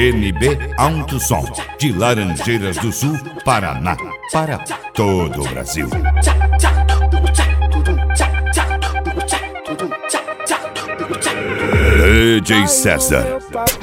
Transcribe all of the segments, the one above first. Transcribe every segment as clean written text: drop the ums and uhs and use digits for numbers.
NB Alto Som, de Laranjeiras do Sul, Paraná, para todo o Brasil. DJ César.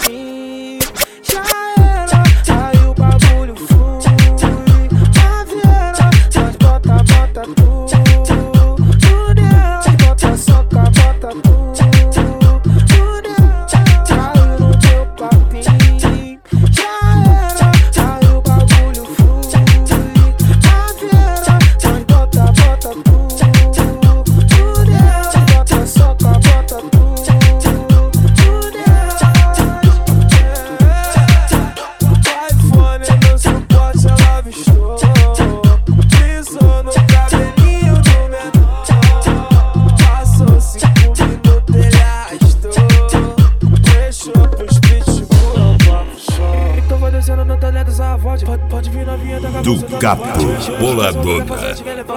Do Capo, boladona.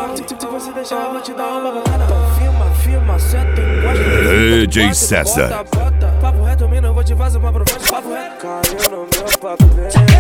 DJ César. Papo reto, mina, eu vou te fazer uma promessa. Papo reto, caiu no meu papel.